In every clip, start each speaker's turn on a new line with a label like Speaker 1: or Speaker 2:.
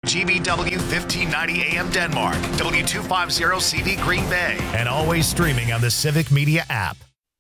Speaker 1: GBW 1590 AM Denmark, W250CD Green Bay, and always streaming on the Civic Media app.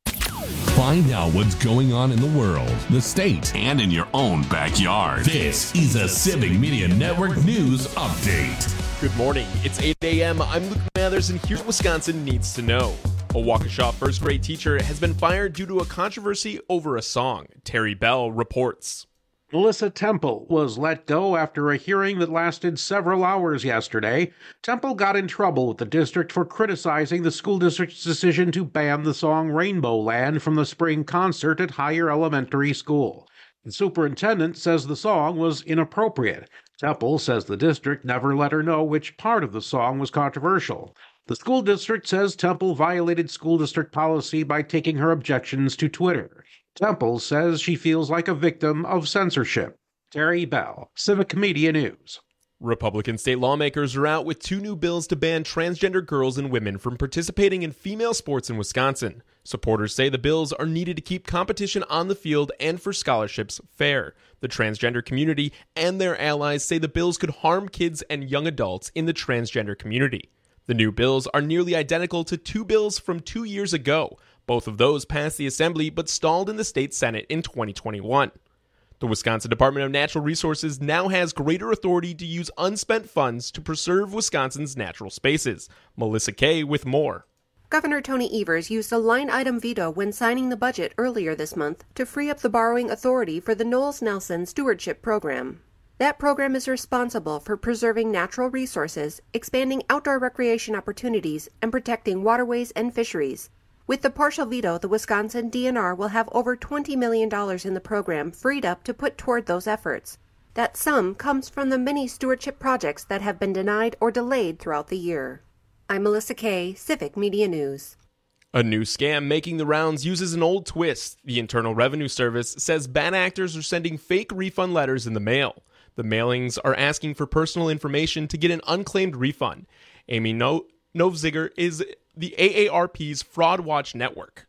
Speaker 2: Find out what's going on in the world, the state,
Speaker 3: and in your own backyard.
Speaker 2: This is a Civic Media Network News Update.
Speaker 4: Good morning. It's 8 a.m. I'm Luke Mathers, and here's what Wisconsin needs to know. A Waukesha first grade teacher has been fired due to a controversy over a song. Terry Bell reports.
Speaker 5: Melissa Temple was let go after a hearing that lasted several hours yesterday. Temple got in trouble with the district for criticizing the school district's decision to ban the song Rainbow Land from the spring concert at Higher Elementary School. The superintendent says the song was inappropriate. Temple says the district never let her know which part of the song was controversial. The school district says Temple violated school district policy by taking her objections to Twitter. Temple says she feels like a victim of censorship. Terry Bell, Civic Media News.
Speaker 4: Republican state lawmakers are out with 2 new bills to ban transgender girls and women from participating in female sports in Wisconsin. Supporters say the bills are needed to keep competition on the field and for scholarships fair. The transgender community and their allies say the bills could harm kids and young adults in the transgender community. The new bills are nearly identical to 2 bills from 2 years ago. Both of those passed the Assembly but stalled in the state Senate in 2021. The Wisconsin Department of Natural Resources now has greater authority to use unspent funds to preserve Wisconsin's natural spaces. Melissa Kay with more.
Speaker 6: Governor Tony Evers used a line-item veto when signing the budget earlier this month to free up the borrowing authority for the Knowles Nelson Stewardship Program. That program is responsible for preserving natural resources, expanding outdoor recreation opportunities, and protecting waterways and fisheries. With the partial veto, the Wisconsin DNR will have over $20 million in the program freed up to put toward those efforts. That sum comes from the many stewardship projects that have been denied or delayed throughout the year. I'm Melissa Kay, Civic Media News.
Speaker 4: A new scam making the rounds uses an old twist. The Internal Revenue Service says bad actors are sending fake refund letters in the mail. The mailings are asking for personal information to get an unclaimed refund. Amy Novziger is the AARP's Fraud Watch Network.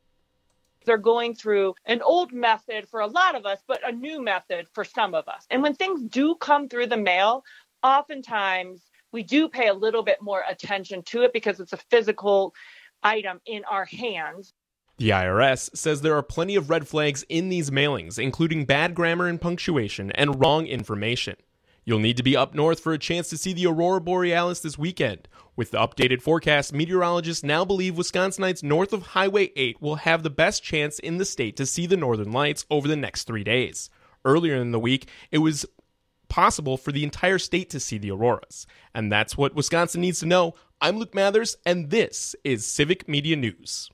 Speaker 7: They're going through an old method for a lot of us, but a new method for some of us. And when things do come through the mail, oftentimes we do pay a little bit more attention to it because it's a physical item in our hands.
Speaker 4: The IRS says there are plenty of red flags in these mailings, including bad grammar and punctuation and wrong information. You'll need to be up north for a chance to see the Aurora Borealis this weekend. With the updated forecast, meteorologists now believe Wisconsinites north of Highway 8 will have the best chance in the state to see the northern lights over the next 3 days. Earlier in the week, it was possible for the entire state to see the auroras. And that's what Wisconsin needs to know. I'm Luke Mathers, and this is Civic Media News.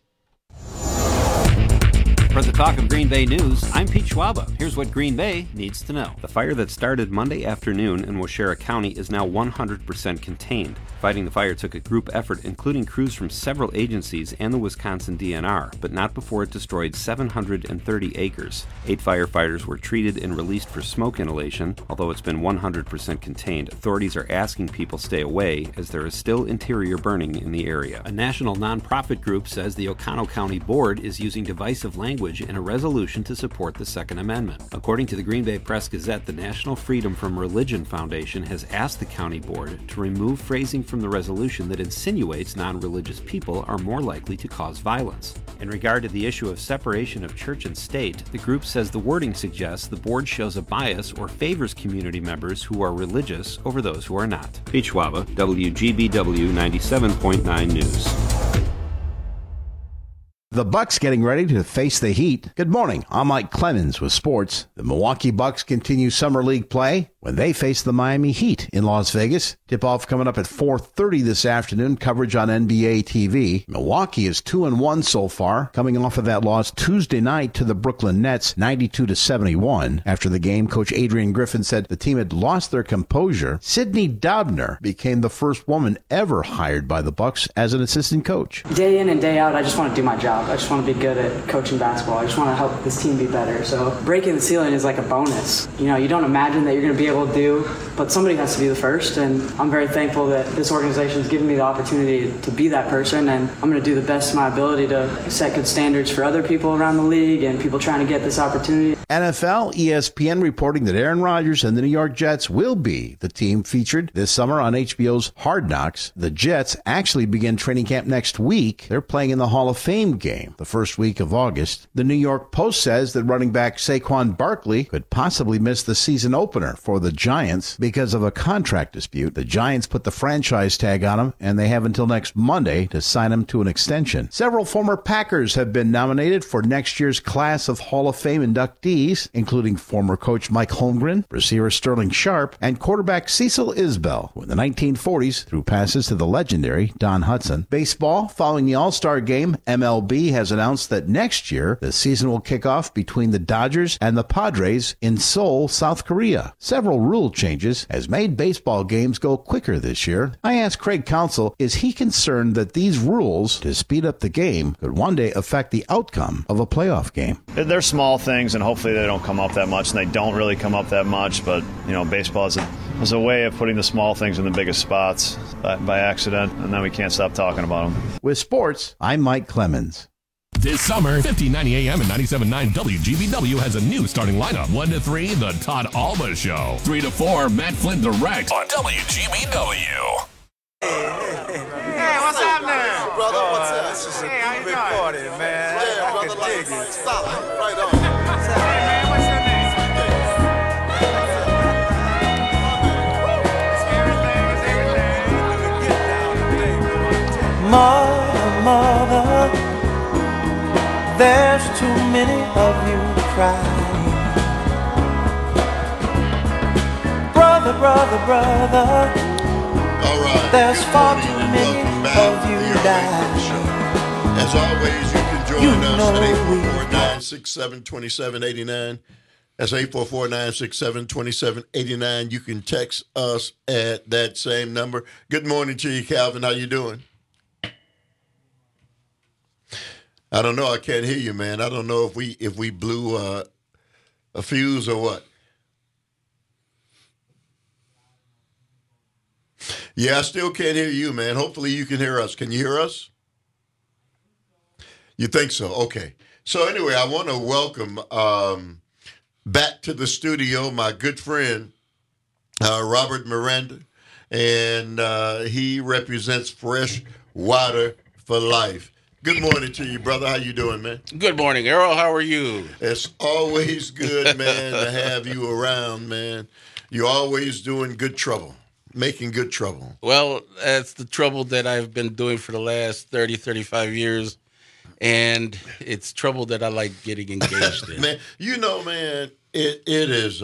Speaker 8: For the talk of Green Bay news, I'm Pete Schwaba. Here's what Green Bay needs to know. The fire that started Monday afternoon in Waushara County is now 100% contained. Fighting the fire took a group effort, including crews from several agencies and the Wisconsin DNR, but not before it destroyed 730 acres. 8 firefighters were treated and released for smoke inhalation. Although it's been 100% contained, authorities are asking people stay away as there is still interior burning in the area. A national nonprofit group says the Oconto County Board is using divisive language in a resolution to support the Second Amendment. According to the Green Bay Press-Gazette, the National Freedom from Religion Foundation has asked the county board to remove phrasing from the resolution that insinuates non-religious people are more likely to cause violence. In regard to the issue of separation of church and state, the group says the wording suggests the board shows a bias or favors community members who are religious over those who are not. Pete Schwaba, WGBW 97.9 News.
Speaker 9: The Bucks getting ready to face the Heat. Good morning, I'm Mike Clemens with sports. The Milwaukee Bucks continue summer league play when they face the Miami Heat in Las Vegas. Tip-off coming up at 4:30 this afternoon, coverage on NBA TV. Milwaukee is 2-1 so far, coming off of that loss Tuesday night to the Brooklyn Nets, 92-71. After the game, Coach Adrian Griffin said the team had lost their composure. Sydney Dobner became the first woman ever hired by the Bucks as an assistant coach.
Speaker 10: Day in and day out, I just want to do my job. I just want to be good at coaching basketball. I just want to help this team be better. So breaking the ceiling is like a bonus. You know, you don't imagine that you're going to be able to do, but somebody has to be the first. And I'm very thankful that this organization has given me the opportunity to be that person. And I'm going to do the best of my ability to set good standards for other people around the league and people trying to get this opportunity.
Speaker 9: NFL, ESPN reporting that Aaron Rodgers and the New York Jets will be the team featured this summer on HBO's Hard Knocks. The Jets actually begin training camp next week. They're playing in the Hall of Fame game the first week of August. The New York Post says that running back Saquon Barkley could possibly miss the season opener for the Giants because of a contract dispute. The Giants put the franchise tag on him, and they have until next Monday to sign him to an extension. Several former Packers have been nominated for next year's class of Hall of Fame inductees, including former coach Mike Holmgren, receiver Sterling Sharp, and quarterback Cecil Isbell, who in the 1940s threw passes to the legendary Don Hudson. Baseball, following the All-Star Game, MLB has announced that next year the season will kick off between the Dodgers and the Padres in Seoul, South Korea. Several rule changes has made baseball games go quicker this year. I asked Craig Counsell, is he concerned that these rules to speed up the game could one day affect the outcome of a playoff game?
Speaker 11: They're small things, and hopefully they don't come up that much, and they don't really come up that much, but baseball is a way of putting the small things in the biggest spots by accident, and then we can't stop talking about them.
Speaker 9: With sports, I'm Mike Clemens.
Speaker 2: This summer, 1590 AM and 97.9 WGBW has a new starting lineup. 1 to 3, The Todd Alba Show. 3 to 4, Matt Flynn Direct on WGBW.
Speaker 12: Hey, what's happening? Brother, what's up? This is a big party, man. Yeah, brother, like solid. Right on. Hey, man, what's your name?
Speaker 13: Mother, there's too many of you crying. Brother,
Speaker 14: all right.
Speaker 13: There's far too many of you dying.
Speaker 14: As always, you can join us at 844-967-2789. That's 844-967-2789. You can text us at that same number. Good morning to you, Calvin. How you doing? I don't know. I can't hear you, man. I don't know if we blew a fuse or what. Yeah, I still can't hear you, man. Hopefully you can hear us. Can you hear us? You think so? Okay. So anyway, I want to welcome back to the studio my good friend, Robert Miranda, and he represents Fresh Water for Life. Good morning to you, brother. How you doing, man?
Speaker 15: Good morning, Errol. How are you?
Speaker 14: It's always good, man, to have you around, man. You're always doing good trouble, making good trouble.
Speaker 15: Well, that's the trouble that I've been doing for the last 30, 35 years, and it's trouble that I like getting engaged in.
Speaker 14: Man, man, it is,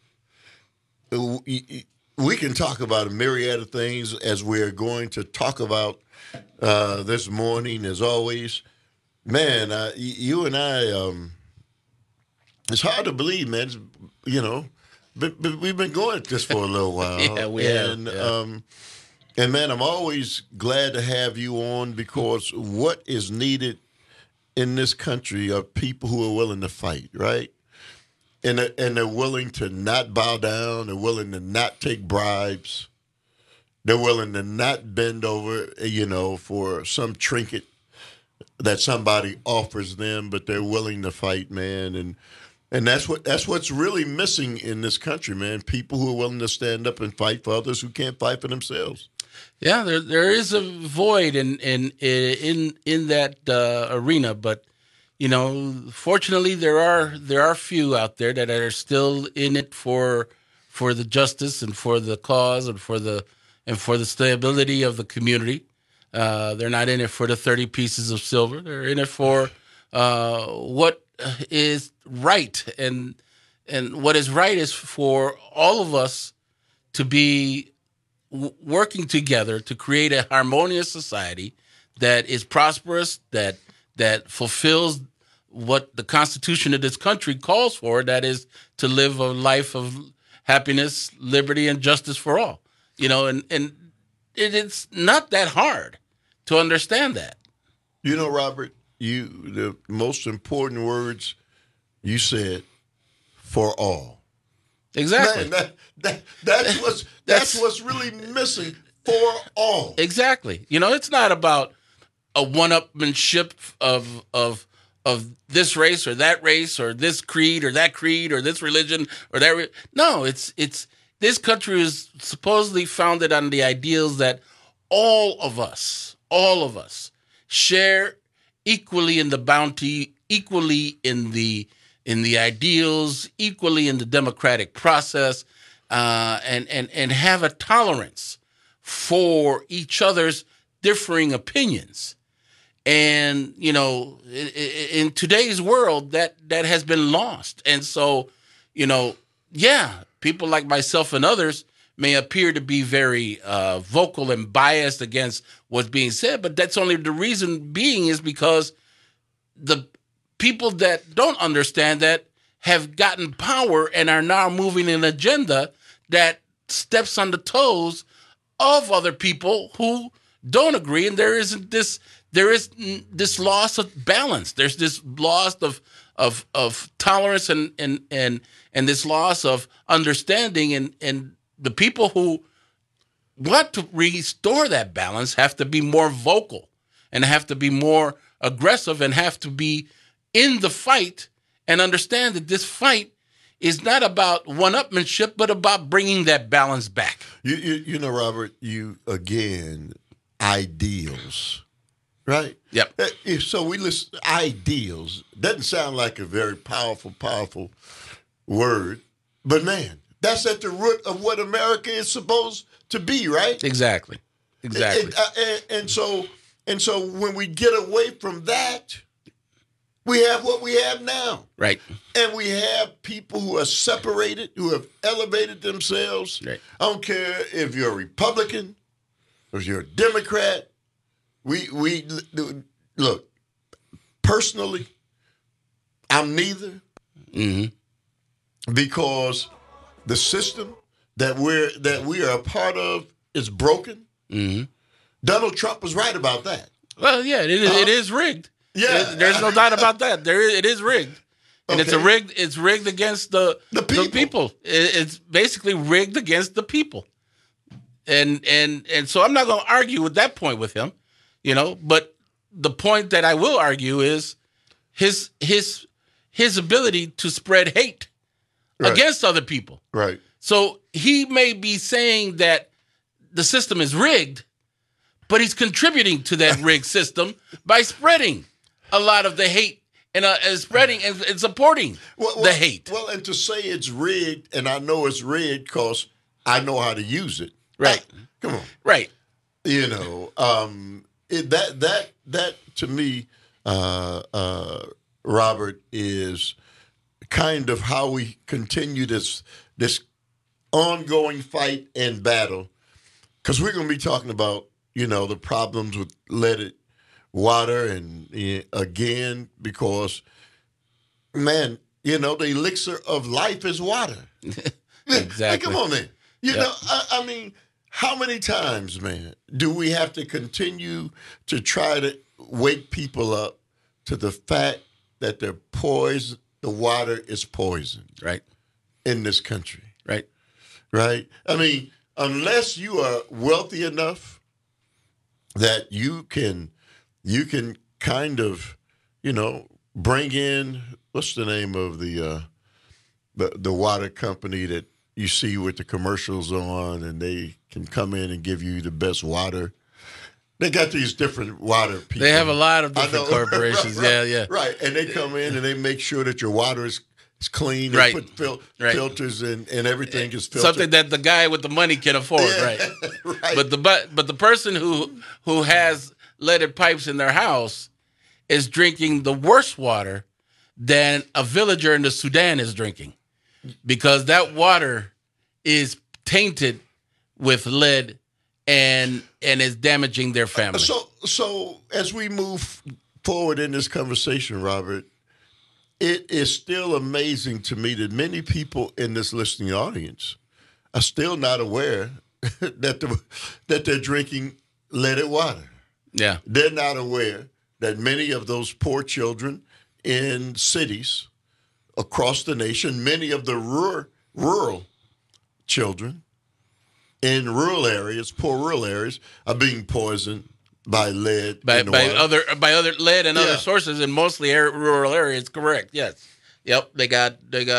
Speaker 14: we can talk about a myriad of things as we're going to talk about this morning, as always. Man, you and I, it's hard to believe, man. But we've been going at this for a little while.
Speaker 15: Yeah, we have.
Speaker 14: And man, I'm always glad to have you on, because what is needed in this country are people who are willing to fight, right? And they're willing to not bow down. They're willing to not take bribes. They're willing to not bend over, for some trinket that somebody offers them, but they're willing to fight, man. And that's what's really missing in this country, man. People who are willing to stand up and fight for others who can't fight for themselves.
Speaker 15: Yeah, there is a void in that arena, but fortunately there are few out there that are still in it for the justice and for the cause and for the stability of the community. They're not in it for the 30 pieces of silver. They're in it for what is right, and what is right is for all of us to be working together to create a harmonious society that is prosperous, that fulfills what the Constitution of this country calls for, that is to live a life of happiness, liberty, and justice for all. And it's not that hard to understand that.
Speaker 14: Robert, the most important words you said, for all.
Speaker 15: Exactly.
Speaker 14: Man, that's what's really missing, for all.
Speaker 15: Exactly. It's not about a one-upmanship of this race or this creed or this religion or that. No, it's this country is supposedly founded on the ideals that all of us share equally in the bounty, equally in the ideals, equally in the democratic process, and have a tolerance for each other's differing opinions. And, in today's world, that has been lost. And so, people like myself and others may appear to be very vocal and biased against what's being said, but that's only the reason being is because the people that don't understand that have gotten power and are now moving an agenda that steps on the toes of other people who don't agree. And there is this loss of balance. There's this loss of tolerance and this loss of understanding. And the people who want to restore that balance have to be more vocal and have to be more aggressive and have to be in the fight and understand that this fight is not about one-upmanship, but about bringing that balance back.
Speaker 14: You know, Robert, ideals, right?
Speaker 15: Yep.
Speaker 14: So we listen, ideals. Doesn't sound like a very powerful word, but man, that's at the root of what America is supposed to be, right?
Speaker 15: Exactly.
Speaker 14: And so when we get away from that, we have what we have now.
Speaker 15: Right.
Speaker 14: And we have people who are separated, who have elevated themselves.
Speaker 15: Right.
Speaker 14: I don't care if you're a Republican or if you're a Democrat. We look, personally, I'm neither.
Speaker 15: Mm-hmm.
Speaker 14: Because the system that we are a part of is broken.
Speaker 15: Mm-hmm.
Speaker 14: Donald Trump was right about that.
Speaker 15: Well, yeah, it is rigged.
Speaker 14: Yeah,
Speaker 15: there's no doubt about that. It is rigged, and
Speaker 14: Okay.
Speaker 15: it's rigged against the people. It's basically rigged against the people, and so I'm not going to argue with that point with him, But the point that I will argue is his ability to spread hate against other people.
Speaker 14: Right.
Speaker 15: So he may be saying that the system is rigged, but he's contributing to that rigged system by spreading a lot of the hate and spreading and supporting the hate.
Speaker 14: Well, and to say it's rigged, and I know it's rigged because I know how to use it.
Speaker 15: Right.
Speaker 14: Come on.
Speaker 15: Right.
Speaker 14: That to me, Robert, is kind of how we continue this ongoing fight and battle, because we're going to be talking about the problems with leaded water, and again, because man, the elixir of life is water.
Speaker 15: Exactly.
Speaker 14: Come on, man. I mean, how many times, man, do we have to continue to try to wake people up to the fact that the water is poison,
Speaker 15: right,
Speaker 14: in this country,
Speaker 15: right?
Speaker 14: I mean, unless you are wealthy enough that you can kind of, bring in, what's the name of the water company that you see with the commercials on, and they can come in and give you the best water. They got these different water people.
Speaker 15: They have a lot of different corporations.
Speaker 14: Right,
Speaker 15: yeah.
Speaker 14: Right, and they come in and they make sure that your water is clean. They
Speaker 15: Right.
Speaker 14: put filters and everything is filtered.
Speaker 15: Something that the guy with the money can afford, right?
Speaker 14: Right.
Speaker 15: But the person who has leaded pipes in their house is drinking the worse water than a villager in the Sudan is drinking, because that water is tainted with lead and is damaging their family.
Speaker 14: So as we move forward in this conversation, Robert, it is still amazing to me that many people in this listening audience are still not aware that they're drinking leaded water.
Speaker 15: Yeah.
Speaker 14: They're not aware that many of those poor children in cities across the nation, many of the rural children in rural areas, poor rural areas, are being poisoned by lead,
Speaker 15: by
Speaker 14: water.
Speaker 15: other lead and other sources, and mostly rural areas. Correct. Yes. Yep. They got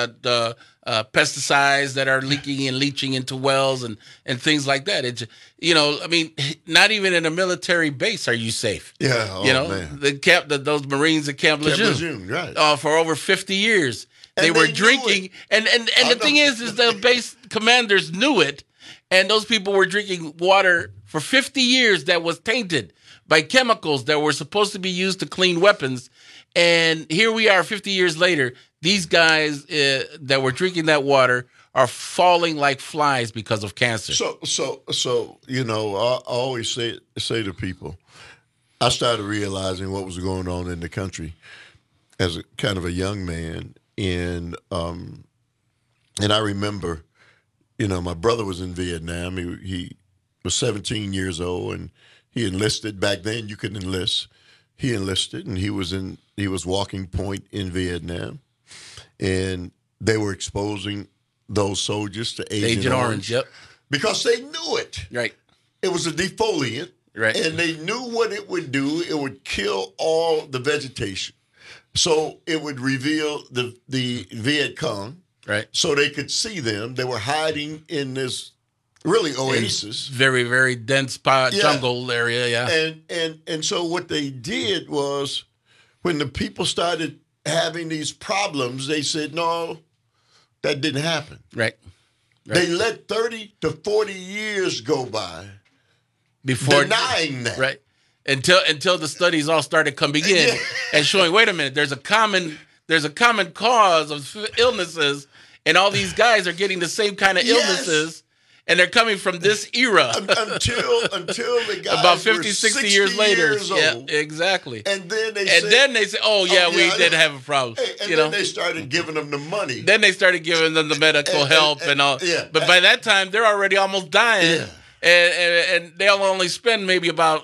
Speaker 15: pesticides that are leaking and leaching into wells and things like that. It's, I mean, not even in a military base are you safe.
Speaker 14: Yeah. Oh, man.
Speaker 15: Those Marines at Camp Lejeune,
Speaker 14: right?
Speaker 15: For over 50 years, they were drinking, and the thing is the base commanders knew it, and those people were drinking water for 50 years that was tainted by chemicals that were supposed to be used to clean weapons. And here we are 50 years later, these guys that were drinking that water are falling like flies because of cancer.
Speaker 14: So I always say to people, I started realizing what was going on in the country as a kind of a young man. And I remember, my brother was in Vietnam. He was 17 years old, and he enlisted. Back then, you could enlist. He enlisted, and he was walking point in Vietnam, and they were exposing those soldiers to Agent Orange.
Speaker 15: Yep,
Speaker 14: because they knew it.
Speaker 15: Right,
Speaker 14: it was a defoliant.
Speaker 15: Right,
Speaker 14: and they knew what it would do. It would kill all the vegetation, so it would reveal the Viet Cong.
Speaker 15: Right,
Speaker 14: so they could see them. They were hiding in this really oasis,
Speaker 15: very, very dense jungle area. Yeah,
Speaker 14: and so what they did was, when the people started having these problems, they said, no, that didn't happen.
Speaker 15: Right.
Speaker 14: They let 30 to 40 years go by
Speaker 15: before
Speaker 14: denying that.
Speaker 15: Right. Until the studies all started coming in and showing, wait a minute, there's a common cause of illnesses, and all these guys are getting the same kind of illnesses. And they're coming from this era
Speaker 14: until the guys
Speaker 15: about 50, 60 years later.
Speaker 14: Old.
Speaker 15: Yeah, exactly.
Speaker 14: And then they
Speaker 15: say, "Oh yeah, we did have a problem."
Speaker 14: And then they started giving them the money.
Speaker 15: Then they started giving them the medical help and all.
Speaker 14: Yeah.
Speaker 15: But by that time, they're already almost dying, and they'll only spend maybe about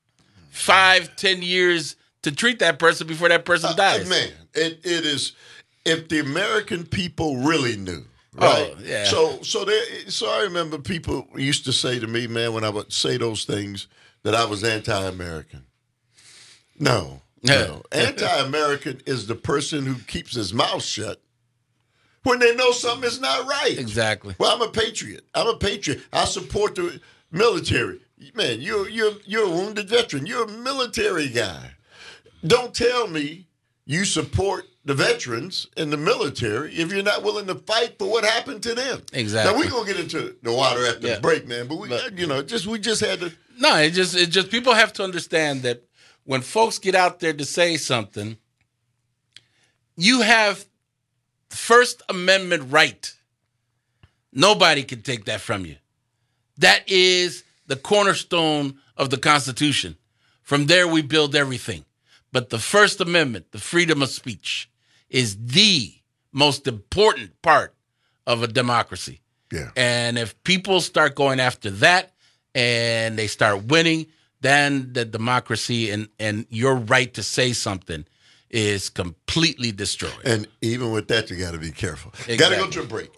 Speaker 15: 5-10 years to treat that person before that person dies.
Speaker 14: Man, it is. If the American people really knew. Right.
Speaker 15: Oh, yeah.
Speaker 14: So I remember people used to say to me, man, when I would say those things, that I was anti-American. No. Anti-American is the person who keeps his mouth shut when they know something is not right.
Speaker 15: Exactly.
Speaker 14: Well, I'm a patriot. I support the military. Man, you're a wounded veteran. You're a military guy. Don't tell me you support the veterans in the military if you're not willing to fight for what happened to them.
Speaker 15: Exactly.
Speaker 14: Now we're gonna get into the water after the break, man. But we just had to.
Speaker 15: No, it just people have to understand that when folks get out there to say something, you have First Amendment right. Nobody can take that from you. That is the cornerstone of the Constitution. From there, we build everything. But the First Amendment, the freedom of speech, is the most important part of a democracy.
Speaker 14: Yeah.
Speaker 15: And if people start going after that and they start winning, then the democracy and your right to say something is completely destroyed.
Speaker 14: And even with that, you got to be careful.
Speaker 15: Exactly.
Speaker 14: Got to go to a break.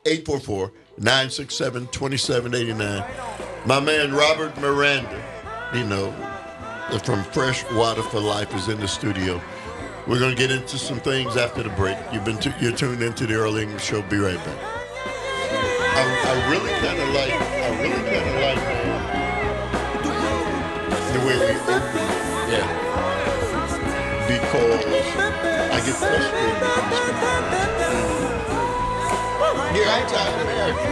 Speaker 14: 844-967-2789. My man Robert Miranda, from Fresh Water for Life, is in the studio. We're going to get into some things after the break. You're tuned into the Earl English Show. Be right back. I really kind of like the way we open.
Speaker 15: Yeah.
Speaker 14: Because I get frustrated with these people. You're anti-American.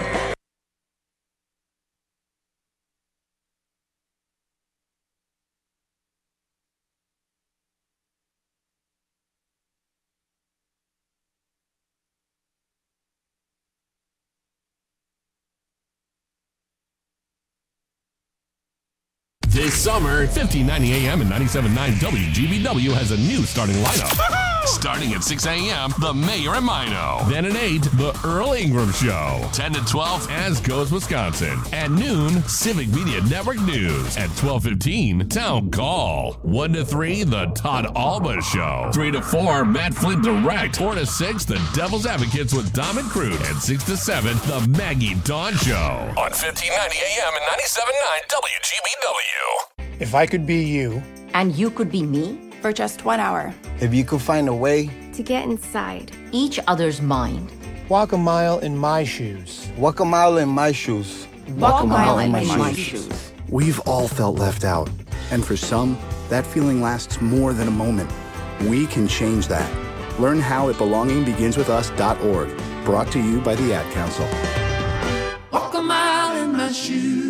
Speaker 2: This summer, 1590 AM and 97.9 WGBW has a new starting lineup. Starting at 6 a.m., The Mayor and Mino. Then at 8, The Earl Ingram Show. 10 to 12, As Goes Wisconsin. At noon, Civic Media Network News. At 12:15, Town Call. 1 to 3, The Todd Alba Show. 3 to 4, Matt Flint Direct. 4 to 6, The Devil's Advocates with Dom and Crute. And 6 to 7, The Maggie Dawn Show.
Speaker 3: On 1590 AM and 97.9 WGBW.
Speaker 16: If I could be you.
Speaker 17: And you could be me?
Speaker 18: For just 1 hour.
Speaker 19: If you could find a way
Speaker 17: to get inside each other's mind.
Speaker 16: Walk a mile in my shoes.
Speaker 19: Walk a mile in my shoes.
Speaker 17: Walk a mile in my shoes.
Speaker 20: We've all felt left out. And for some, that feeling lasts more than a moment. We can change that. Learn how at belongingbeginswithus.org. Brought to you by the Ad Council.
Speaker 13: Walk a mile in my shoes.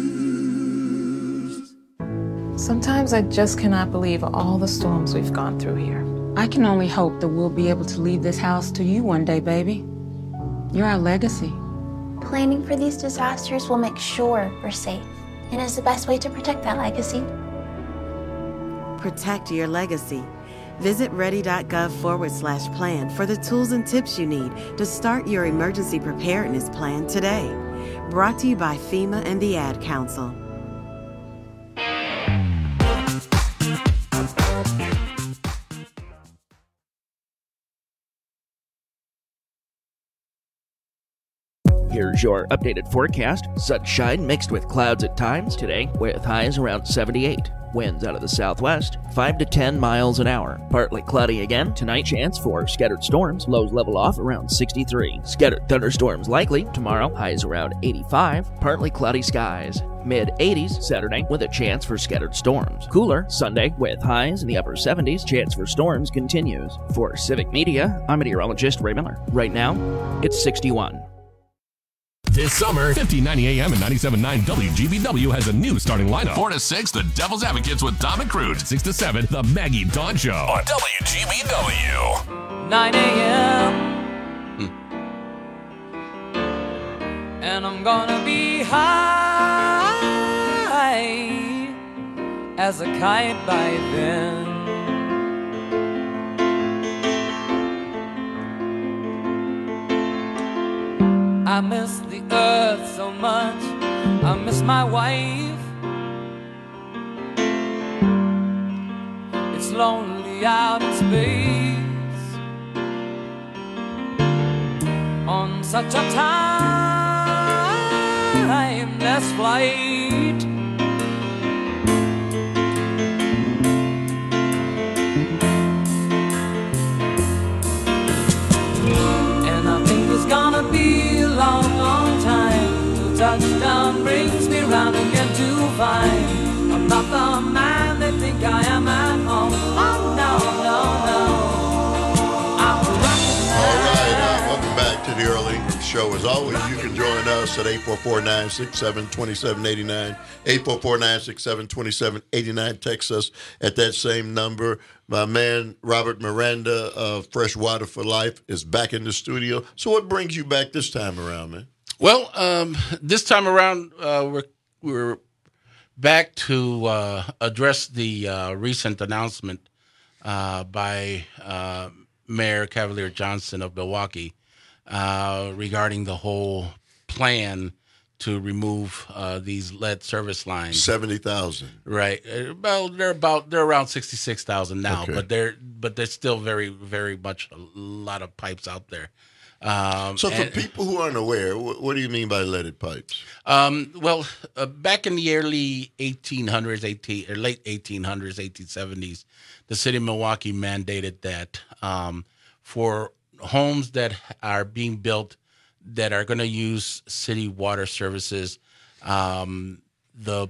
Speaker 21: Sometimes I just cannot believe all the storms we've gone through here.
Speaker 22: I can only hope that we'll be able to leave this house to you one day, baby. You're our legacy.
Speaker 23: Planning for these disasters will make sure we're safe, and is the best way to protect that legacy.
Speaker 24: Protect your legacy. Visit ready.gov/plan for the tools and tips you need to start your emergency preparedness plan today. Brought to you by FEMA and the Ad Council.
Speaker 25: Here's your updated forecast. Sunshine mixed with clouds at times today, with highs around 78. Winds out of the southwest, 5 to 10 miles an hour. Partly cloudy again. Tonight, chance for scattered storms. Lows level off around 63. Scattered thunderstorms likely. Tomorrow, highs around 85. Partly cloudy skies. Mid-80s Saturday with a chance for scattered storms. Cooler Sunday with highs in the upper 70s. Chance for storms continues. For Civic Media, I'm meteorologist Ray Miller. Right now, it's 61.
Speaker 2: This summer, 1590 AM and 97.9 WGBW has a new starting lineup.
Speaker 3: 4 to 6, the Devil's Advocates with Dom and Crute.
Speaker 2: 6 to 7, the Maggie Dawn Show
Speaker 3: on WGBW.
Speaker 26: 9 a.m. And I'm gonna be high as a kite by then. I miss the earth so much, I miss my wife. It's lonely out in space on such a timeless flight. And I think it's gonna be a long, long time till touchdown brings me round again to find I'm not the man they think I am at home. Oh no, no, no, I'm rocking.
Speaker 14: All right, welcome back to the early show. As always, you can join us at 844-967-2789. 844-967-2789. Text us at that same number. My man, Robert Miranda of Fresh Water for Life, is back in the studio. So what brings you back this time around, man?
Speaker 15: Well, this time around, we're back to address the recent announcement by Mayor Cavalier Johnson of Milwaukee regarding the whole plan to remove these lead service lines.
Speaker 14: 70,000.
Speaker 15: Right. Well, they're around 66,000 now,
Speaker 14: okay.
Speaker 15: but there's still very, very much a lot of pipes out there.
Speaker 14: So for people who aren't aware, what do you mean by leaded pipes?
Speaker 15: Well, back in the early 1800s, late 1800s, 1870s, the city of Milwaukee mandated that for homes that are being built that are going to use city water services, the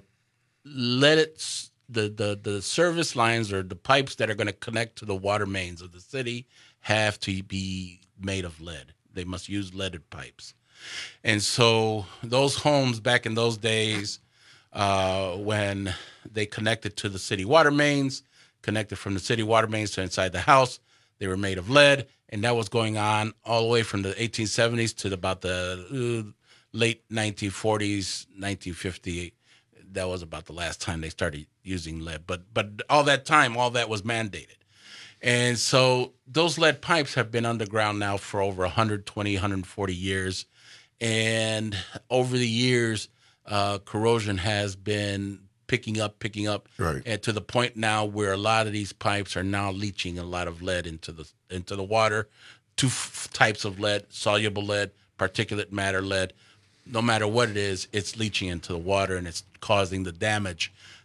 Speaker 15: service lines or the pipes that are going to connect to the water mains of the city have to be made of lead. They must use leaded pipes. And so those homes back in those days, when they connected to the city water mains, connected from the city water mains to inside the house, they were made of lead. And that was going on all the way from the 1870s to about the late 1940s, 1950. That was about the last time they started using lead. But all that time, all that was mandated. And so those lead pipes have been underground now for over 120, 140 years. And over the years, corrosion has been picking up,
Speaker 14: right.
Speaker 15: And to the point now where a lot of these pipes are now leaching a lot of lead into the water. Two types of lead: soluble lead, particulate matter lead. No matter what it is, it's leaching into the water and it's causing the damage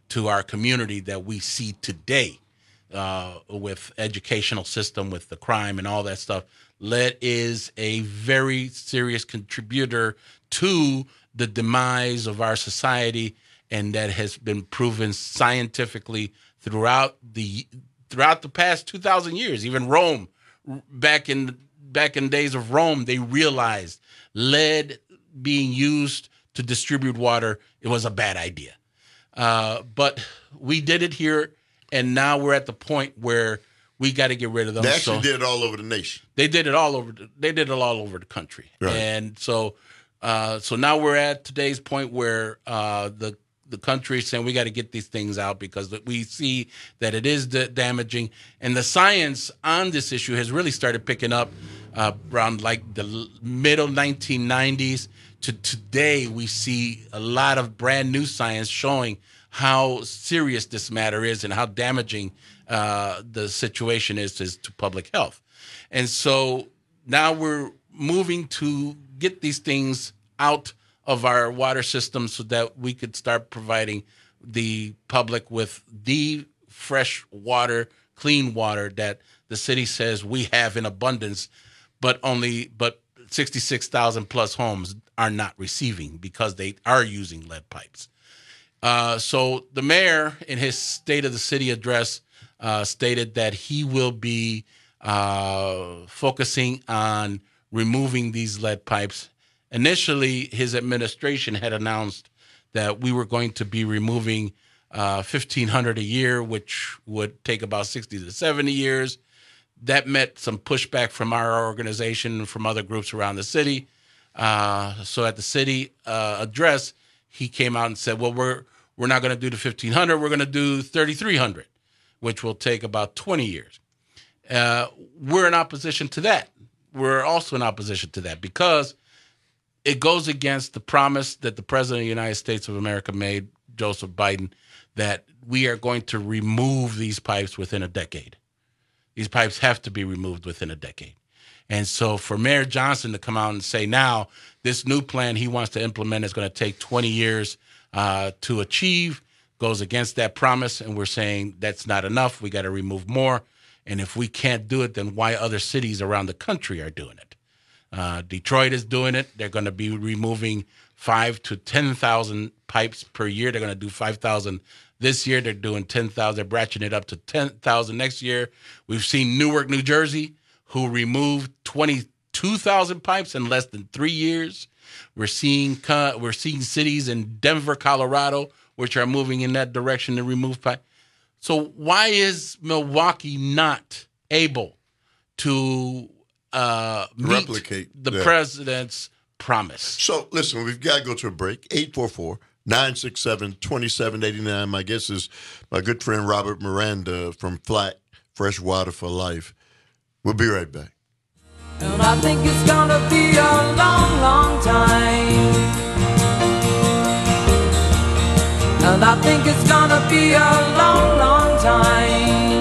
Speaker 15: to our community that we see today with educational system, with the crime and all that stuff. Lead is a very serious contributor to the demise of our society, and that has been proven scientifically throughout the past 2,000 years. Even Rome, back in days of Rome, they realized lead being used to distribute water, it was a bad idea. But we did it here, and now we're at the point where we got to get rid of them.
Speaker 14: They actually did it all over the nation.
Speaker 15: They did it all over the country. Right. And so now we're at today's point where the country is saying we got to get these things out because we see that it is damaging. And the science on this issue has really started picking up around like the middle 1990s to today. We see a lot of brand new science showing how serious this matter is and how damaging the situation is to public health. And so now we're moving to get these things out of our water system so that we could start providing the public with the fresh water, clean water that the city says we have in abundance, but 66,000 plus homes are not receiving because they are using lead pipes. So the mayor, in his State of the City address, stated that he will be focusing on removing these lead pipes. Initially, his administration had announced that we were going to be removing 1,500 a year, which would take about 60 to 70 years. That met some pushback from our organization and from other groups around the city. So at the city address, he came out and said, well, we're not going to do the 1,500. We're going to do 3,300, which will take about 20 years. We're in opposition to that. We're also in opposition to that because it goes against the promise that the President of the United States of America made, Joseph Biden, that we are going to remove these pipes within a decade. These pipes have to be removed within a decade. And so for Mayor Johnson to come out and say now this new plan he wants to implement is going to take 20 years to achieve goes against that promise. And we're saying that's not enough. We got to remove more. And if we can't do it, then why other cities around the country are doing it? Detroit is doing it. They're going to be removing 5,000 to 10,000 pipes per year. They're going to do 5,000 this year. They're doing 10,000. They're batching it up to 10,000 next year. We've seen Newark, New Jersey, who removed 22,000 pipes in less than 3 years. We're seeing cities in Denver, Colorado, which are moving in that direction to remove pipes. So why is Milwaukee not able to replicate the president's promise?
Speaker 14: So listen, we've got to go to a break. 844-967-2789. My guest is my good friend Robert Miranda from Flat Fresh Water for Life. We'll be right back.
Speaker 26: And I think it's gonna be a long, long time. And I think it's gonna be a long, long time.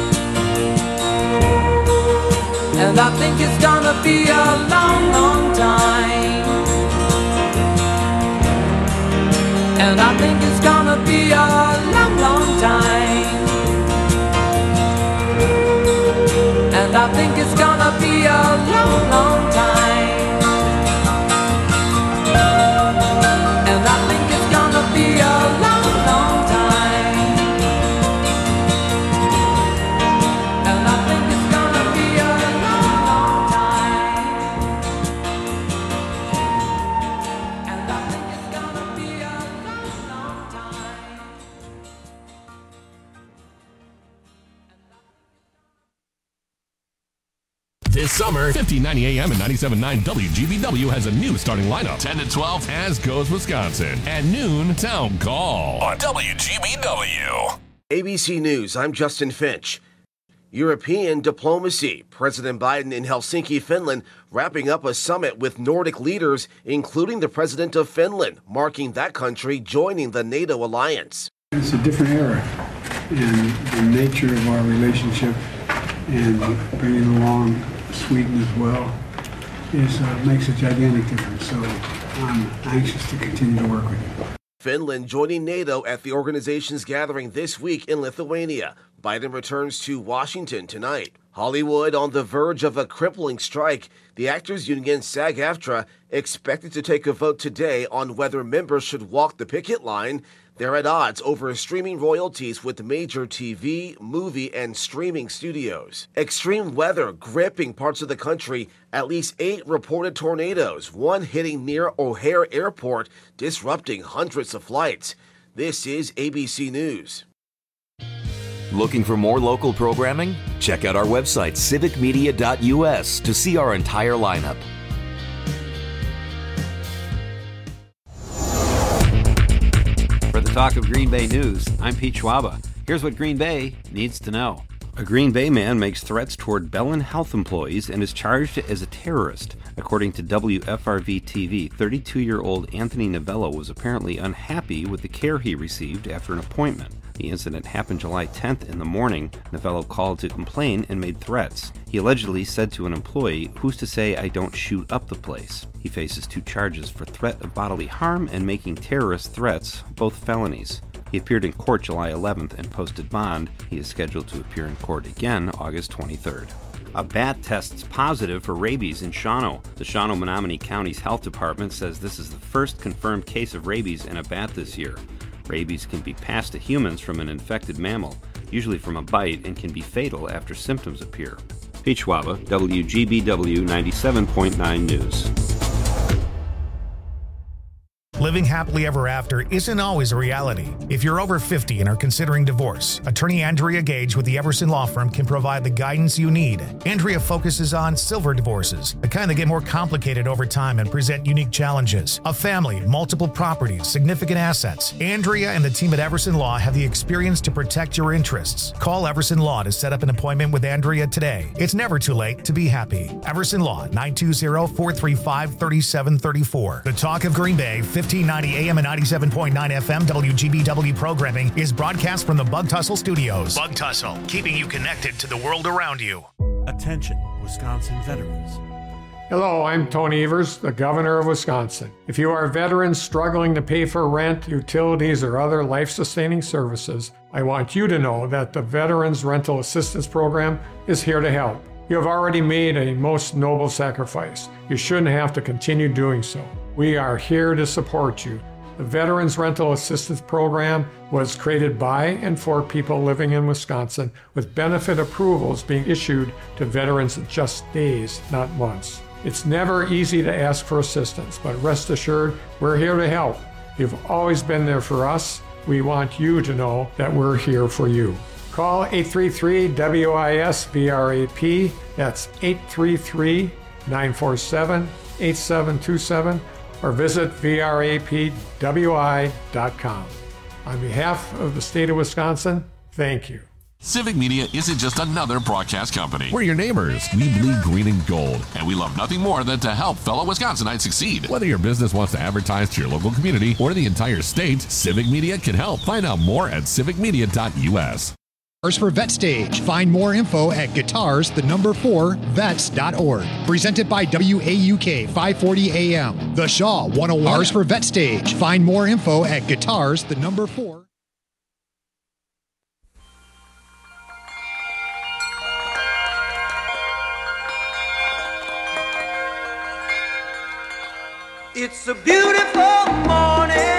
Speaker 26: And I think it's gonna be a long, long time. And I think it's gonna be a long, long time. And I think it's gonna be a long, long time. And I think it's gonna be a long, long time. And I think it's gonna be a long, long time. And I think it's gonna be a long, long time.
Speaker 2: This summer, 1590 AM and 97.9 WGBW has a new starting lineup.
Speaker 3: 10 to 12.
Speaker 2: As goes Wisconsin. At noon, Town Call.
Speaker 3: On WGBW.
Speaker 1: ABC News, I'm Justin Finch. European diplomacy. President Biden in Helsinki, Finland, wrapping up a summit with Nordic leaders, including the president of Finland, marking that country joining the NATO alliance.
Speaker 4: It's a different era, and the nature of our relationship and bringing along Sweden as well makes a gigantic difference. So I'm anxious to continue to work with you.
Speaker 1: Finland joining NATO at the organization's gathering this week in Lithuania. Biden returns to Washington tonight. Hollywood on the verge of a crippling strike. The actors union SAG-AFTRA expected to take a vote today on whether members should walk the picket line. They're at odds over streaming royalties with major TV, movie, and streaming studios. Extreme weather gripping parts of the country. At least 8 reported tornadoes, one hitting near O'Hare Airport, disrupting hundreds of flights. This is ABC News.
Speaker 5: Looking for more local programming? Check out our website, civicmedia.us, to see our entire lineup.
Speaker 6: For the Talk of Green Bay News, I'm Pete Schwaba. Here's what Green Bay needs to know. A Green Bay man makes threats toward Bellin Health employees and is charged as a terrorist. According to WFRV-TV, 32-year-old Anthony Novello was apparently unhappy with the care he received after an appointment. The incident happened July 10th in the morning. Novello called to complain and made threats. He allegedly said to an employee, "Who's to say I don't shoot up the place?" He faces 2 charges for threat of bodily harm and making terrorist threats, both felonies. He appeared in court July 11th and posted bond. He is scheduled to appear in court again August 23rd. A bat tests positive for rabies in Shawano. The Shawano-Menominee County's health department says this is the first confirmed case of rabies in a bat this year. Rabies can be passed to humans from an infected mammal, usually from a bite, and can be fatal after symptoms appear. Pete Schwaba, WGBW 97.9 News.
Speaker 7: Living happily ever after isn't always a reality. If you're over 50 and are considering divorce, attorney Andrea Gage with the Everson Law Firm can provide the guidance you need. Andrea focuses on silver divorces, the kind that get more complicated over time and present unique challenges. A family, multiple properties, significant assets. Andrea and the team at Everson Law have the experience to protect your interests. Call Everson Law to set up an appointment with Andrea today. It's never too late to be happy. Everson Law, 920-435-3734. The Talk of Green Bay, 1590 AM and 97.9 FM WGBW programming is broadcast from the Bug Tussle Studios. Bug Tussle, keeping you connected to the world around you.
Speaker 8: Attention, Wisconsin veterans.
Speaker 4: Hello, I'm Tony Evers, the Governor of Wisconsin. If you are veterans struggling to pay for rent, utilities, or other life-sustaining services, I want you to know that the Veterans Rental Assistance Program is here to help. You have already made a most noble sacrifice. You shouldn't have to continue doing so. We are here to support you. The Veterans Rental Assistance Program was created by and for people living in Wisconsin, with benefit approvals being issued to veterans in just days, not months. It's never easy to ask for assistance, but rest assured, we're here to help. You've always been there for us. We want you to know that we're here for you. Call 833-WIS-VRAP. That's 833-947-8727. or visit vrapwi.com. On behalf of the state of Wisconsin, thank you.
Speaker 2: Civic Media isn't just another broadcast company. We're your neighbors. We bleed green and gold, and we love nothing more than to help fellow Wisconsinites succeed. Whether your business wants to advertise to your local community or the entire state, Civic Media can help. Find out more at civicmedia.us.
Speaker 10: Guitars for Vet Stage. Find more info at guitars4vets.org. Presented by WAUK 540 AM. The Shaw 101. Guitars for Vet Stage. Find more info at guitars4.
Speaker 26: It's a beautiful morning.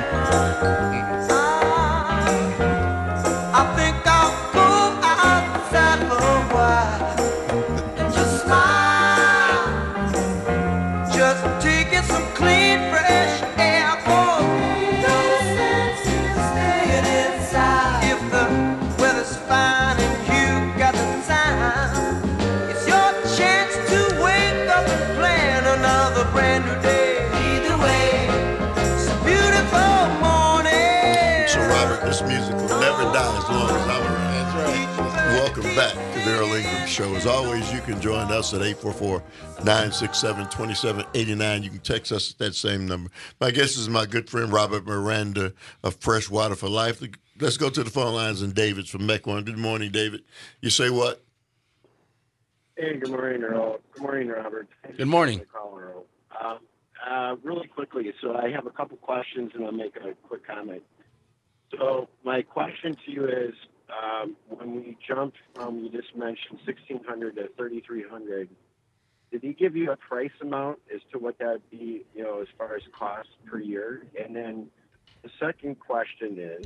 Speaker 26: I think I'll go outside for a while and just smile, just taking some clean, fresh air. For no sense in staying inside. If the weather's fine and you got the time, it's your chance to wake up and plan another brand new day. Either way, it's a beautiful morning.
Speaker 14: So Robert, this music will never die as long as I'm around. That's right. Welcome back to the Earl Ingram Show. As always, you can join us at 844-967-2789. You can text us at that same number. My guest is my good friend Robert Miranda of Fresh Water for Life. Let's go to the phone lines, and David's from Mequon. Good morning, David. You say what?
Speaker 4: Hey, good morning, Earl. Good morning, Robert.
Speaker 15: Good morning.
Speaker 4: I
Speaker 9: really quickly. So I have a couple questions, and I'll make a quick comment. So my question to you is, when we jumped from, you just mentioned 1,600 to 3,300, did he give you a price amount as to what that would be, as far as cost per year? And then the second question is,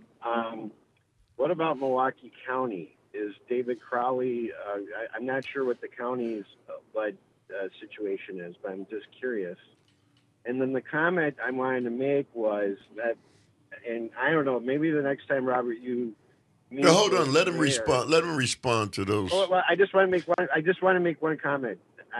Speaker 9: what about Milwaukee County? Is David Crowley, I'm not sure what the county's lead situation is, but I'm just curious. And then the comment I wanted to make was that, and I don't know, maybe the next time, Robert, you...
Speaker 14: No, hold on. Let him respond. Let him respond to those.
Speaker 9: Well, I just want to make one. I just want to make one comment.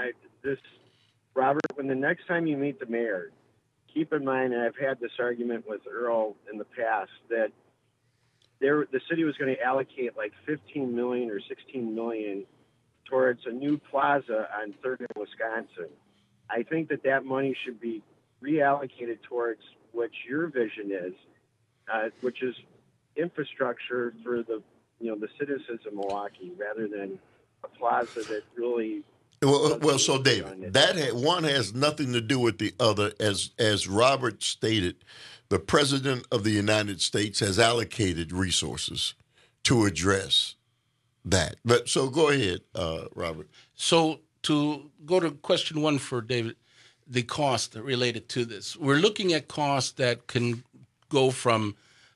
Speaker 9: Robert, when the next time you meet the mayor, keep in mind, and I've had this argument with Earl in the past, that the city was going to allocate like $15 million or $16 million towards a new plaza on 3rd and Wisconsin. I think that money should be reallocated towards what your vision is, which is infrastructure for the citizens of Milwaukee, rather than a plaza that really.
Speaker 14: Well, so David, one has nothing to do with the other. As Robert stated, the President of the United States has allocated resources to address that. But so go ahead, Robert.
Speaker 15: So to go to question one for David, the cost related to this, we're looking at costs that can go from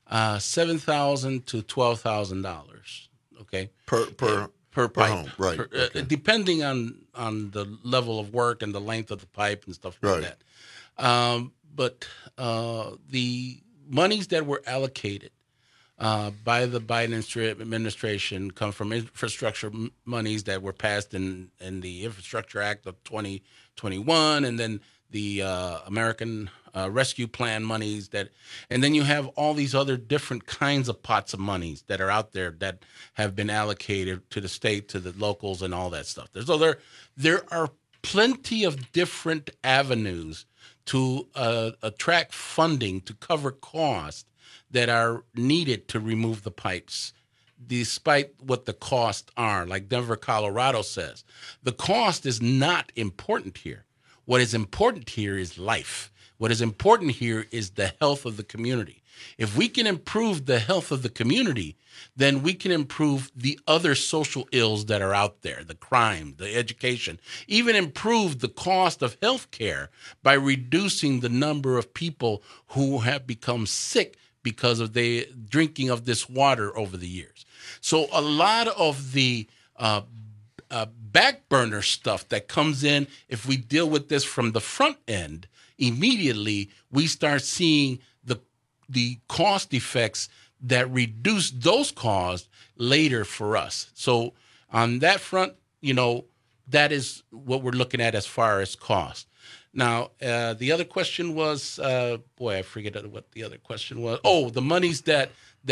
Speaker 15: $7,000 to $12,000. Okay, per pipe,
Speaker 14: home, right? Okay.
Speaker 15: Depending on the level of work and the length of the pipe and stuff like that. But the monies that were allocated by the Biden administration come from infrastructure monies that were passed in the Infrastructure Act of 2021, and then the American Rescue Plan monies and then you have all these other different kinds of pots of monies that are out there that have been allocated to the state, to the locals, and all that stuff. There are plenty of different avenues to attract funding to cover costs that are needed to remove the pipes, despite what the costs are. Like Denver, Colorado says, the cost is not important here. What is important here is life. What is important here is the health of the community. If we can improve the health of the community, then we can improve the other social ills that are out there, the crime, the education, even improve the cost of health care by reducing the number of people who have become sick because of the drinking of this water over the years. So a lot of the back burner stuff that comes in, if we deal with this from the front end, immediately we start seeing the cost effects that reduce those costs later for us. So on that front, that is what we're looking at as far as cost. Now, the other question was, I forget what the other question was. Oh, the monies that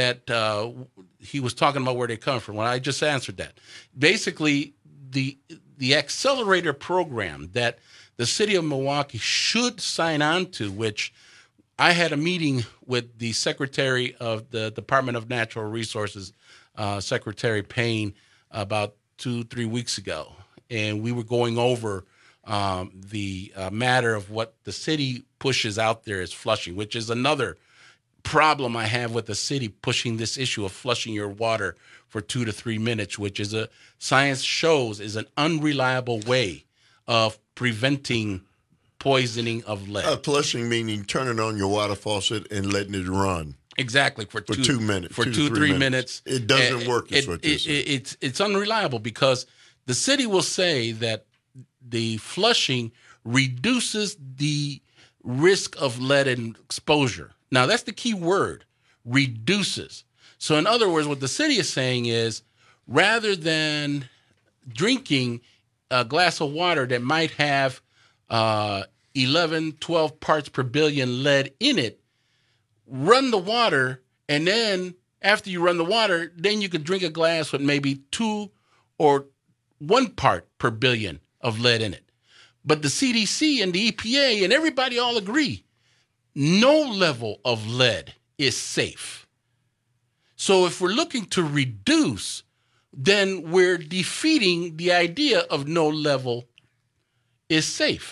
Speaker 15: he was talking about, where they come from. Well, I just answered that. Basically, the accelerator program that the city of Milwaukee should sign on to, which I had a meeting with the Secretary of the Department of Natural Resources, Secretary Payne, about 2-3 weeks ago. And we were going over the matter of what the city pushes out there as flushing, which is another problem I have with the city pushing this issue of flushing your water for 2 to 3 minutes, which is science shows is an unreliable way of preventing poisoning of lead.
Speaker 14: Flushing meaning turning on your water faucet and letting it run.
Speaker 15: Exactly, for 2
Speaker 14: minutes.
Speaker 15: For 2-3 minutes.
Speaker 14: It doesn't work, is what you're saying.
Speaker 15: It's unreliable because the city will say that the flushing reduces the risk of lead exposure. Now, that's the key word, reduces. So in other words, what the city is saying is, rather than drinking a glass of water that might have 11, 12 parts per billion lead in it, run the water, and then after you run the water, then you can drink a glass with maybe 2 or 1 part per billion of lead in it. But the CDC and the EPA and everybody all agree, no level of lead is safe. So if we're looking to reduce, then we're defeating the idea of no level is safe.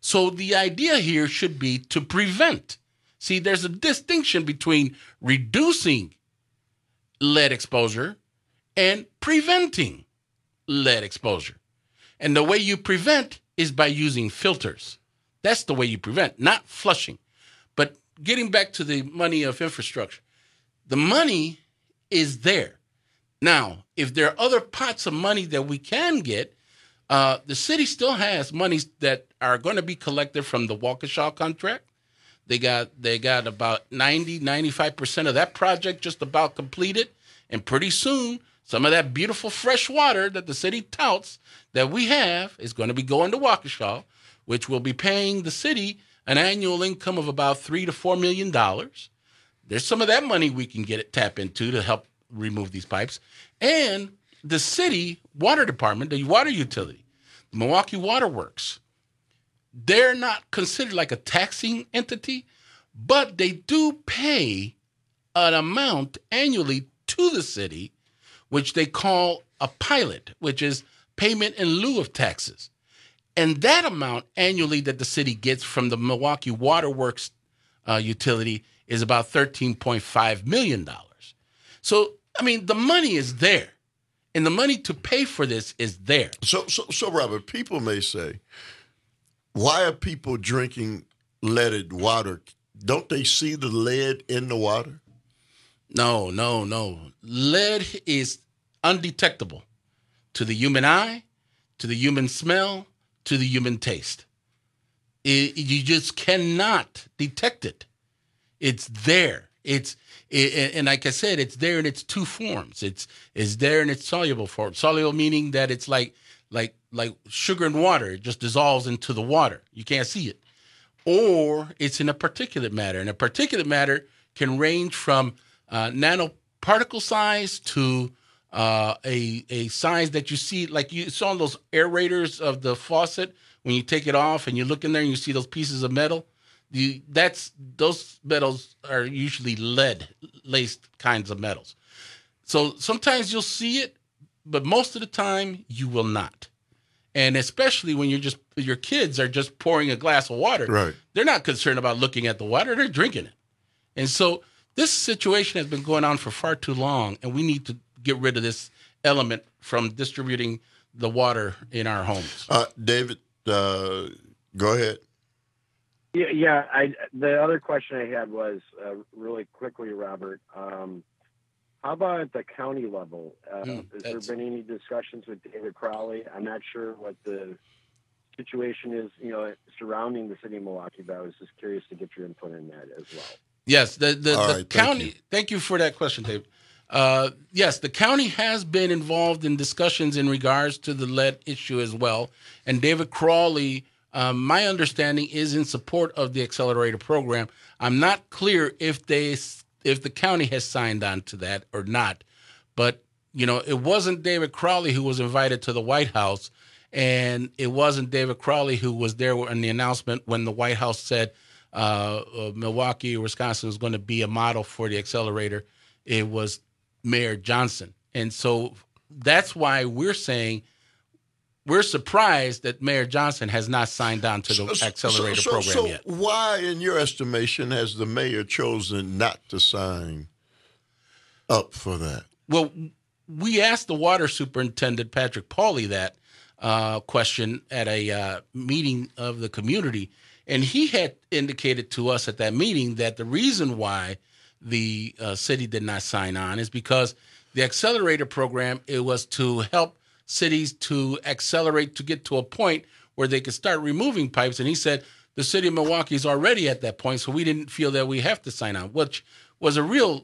Speaker 15: So the idea here should be to prevent. See, there's a distinction between reducing lead exposure and preventing lead exposure. And the way you prevent is by using filters. That's the way you prevent, not flushing. But getting back to the money of infrastructure, the money is there. Now, if there are other pots of money that we can get, the city still has monies that are going to be collected from the Waukesha contract. They got about 95% of that project just about completed. And pretty soon, some of that beautiful fresh water that the city touts that we have is going to be going to Waukesha, which will be paying the city an annual income of about $3 to $4 million. There's some of that money we can tap into to help remove these pipes. And the city water department, the water utility, the Milwaukee Water Works, they're not considered like a taxing entity, but they do pay an amount annually to the city, which they call a pilot, which is payment in lieu of taxes. And that amount annually that the city gets from the Milwaukee Water Works utility is about $13.5 million. So, I mean, the money is there. And the money to pay for this is there.
Speaker 14: So Robert, people may say, why are people drinking leaded water? Don't they see the lead in the water?
Speaker 15: No. Lead is undetectable to the human eye, to the human smell, to the human taste. You just cannot detect it. It's there. And like I said, it's there in its two forms. It's there in its soluble form. Soluble meaning that it's like sugar and water. It just dissolves into the water. You can't see it. Or it's in a particulate matter. And a particulate matter can range from nanoparticle size to a size that you see, like you saw those aerators of the faucet when you take it off and you look in there and you see those pieces of metal. Those metals are usually lead-laced kinds of metals. So sometimes you'll see it, but most of the time you will not. And especially when your kids are just pouring a glass of water,
Speaker 14: right.
Speaker 15: They're not concerned about looking at the water, they're drinking it. And so this situation has been going on for far too long, and we need to get rid of this element from distributing the water in our homes.
Speaker 14: David, go ahead.
Speaker 9: Yeah. The other question I had was really quickly, Robert. How about at the county level? Has there been any discussions with David Crowley? I'm not sure what the situation is, surrounding the city of Milwaukee, but I was just curious to get your input in that as well.
Speaker 15: Yes, the county. Thank you for that question, Dave. Yes, the county has been involved in discussions in regards to the lead issue as well, and David Crowley. My understanding is in support of the accelerator program. I'm not clear if the county has signed on to that or not, but it wasn't David Crowley who was invited to the White House, and it wasn't David Crowley who was there in the announcement when the White House said Milwaukee, Wisconsin was going to be a model for the accelerator. It was Mayor Johnson, and so that's why we're saying. We're surprised that Mayor Johnson has not signed on to the accelerator program yet.
Speaker 14: So why, in your estimation, has the mayor chosen not to sign up for that?
Speaker 15: Well, we asked the water superintendent, Patrick Pauly, that question at a meeting of the community, and he had indicated to us at that meeting that the reason why the city did not sign on is because the accelerator program, it was to help cities to accelerate to get to a point where they could start removing pipes. And he said the city of Milwaukee is already at that point, so we didn't feel that we have to sign on, which was a real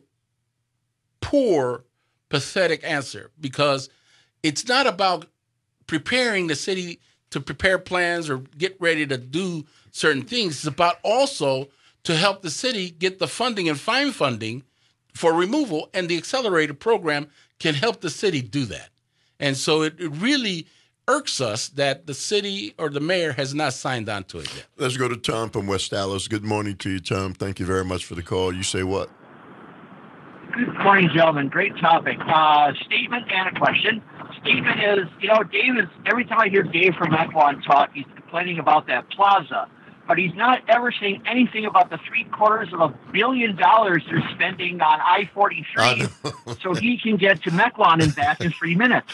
Speaker 15: poor, pathetic answer, because it's not about preparing the city to prepare plans or get ready to do certain things. It's about also to help the city get the funding and find funding for removal, and the accelerator program can help the city do that. And so it really irks us that the city or the mayor has not signed on to it yet.
Speaker 14: Let's go to Tom from West Dallas. Good morning to you, Tom. Thank you very much for the call. You say what?
Speaker 11: Good morning, gentlemen. Great topic. Statement and a question. Statement is, Dave is, every time I hear Dave from Mequon talk, he's complaining about that plaza, but he's not ever saying anything about the $750 million they're spending on I-43 so he can get to Mequon and back in 3 minutes.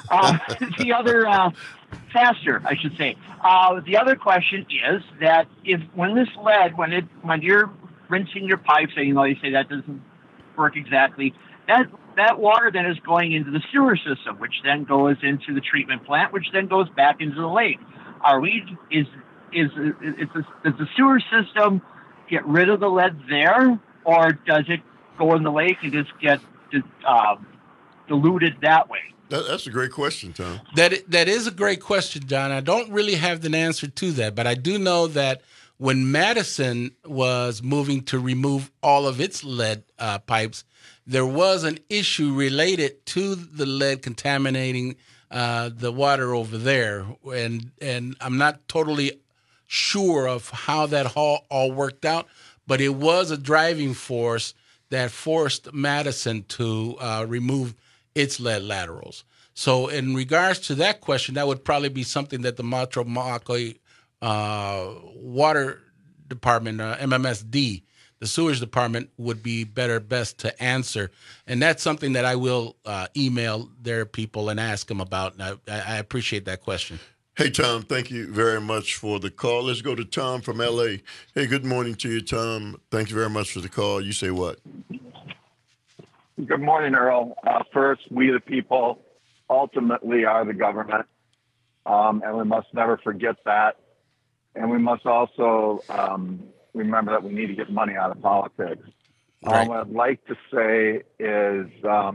Speaker 11: Faster, I should say. The other question is that when you're rinsing your pipes, and you say that doesn't work exactly, that water then is going into the sewer system, which then goes into the treatment plant, which then goes back into the lake. Does the sewer system get rid of the lead there, or does it go in the lake and just get diluted that way?
Speaker 14: That's a great question, Tom.
Speaker 15: That is a great question, John. I don't really have an answer to that, but I do know that when Madison was moving to remove all of its lead pipes, there was an issue related to the lead contaminating the water over there, and I'm not totally sure of how that all worked out, but it was a driving force that forced Madison to remove its lead laterals. So in regards to that question, that would probably be something that the Metro Makoi Water Department, MMSD, the sewage department, would be best to answer. And that's something that I will email their people and ask them about. And I appreciate that question.
Speaker 14: Hey, Tom, thank you very much for the call. Let's go to Tom from L.A. Hey, good morning to you, Tom. Thank you very much for the call. You say what?
Speaker 12: Good morning, Earl. First, we the people ultimately are the government, and we must never forget that. And we must also remember that we need to get money out of politics.
Speaker 15: Right.
Speaker 12: What I'd like to say is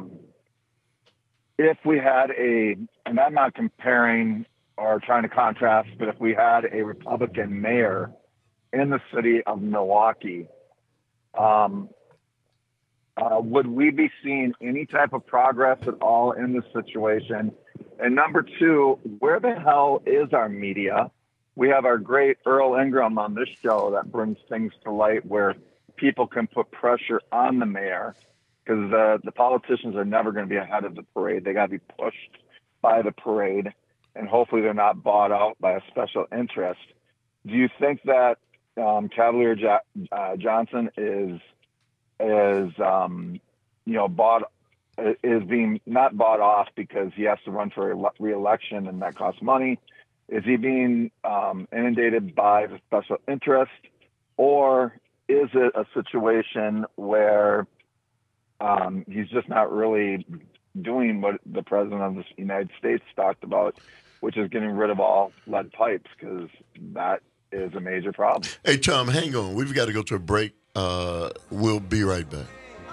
Speaker 12: if we had and I'm not comparing or trying to contrast, but if we had a Republican mayor in the city of Milwaukee, would we be seeing any type of progress at all in this situation? And number two, where the hell is our media? We have our great Earl Ingram on this show that brings things to light where people can put pressure on the mayor, because the politicians are never going to be ahead of the parade. They got to be pushed by the parade, and hopefully they're not bought out by a special interest. Do you think that Cavalier Johnson is being not bought off because he has to run for re-election and that costs money? Is he being inundated by the special interest, or is it a situation where he's just not really doing what the president of the United States talked about, which is getting rid of all lead pipes, because that is a major problem?
Speaker 14: Hey, Tom, hang on. We've got to go to a break. We'll be right back.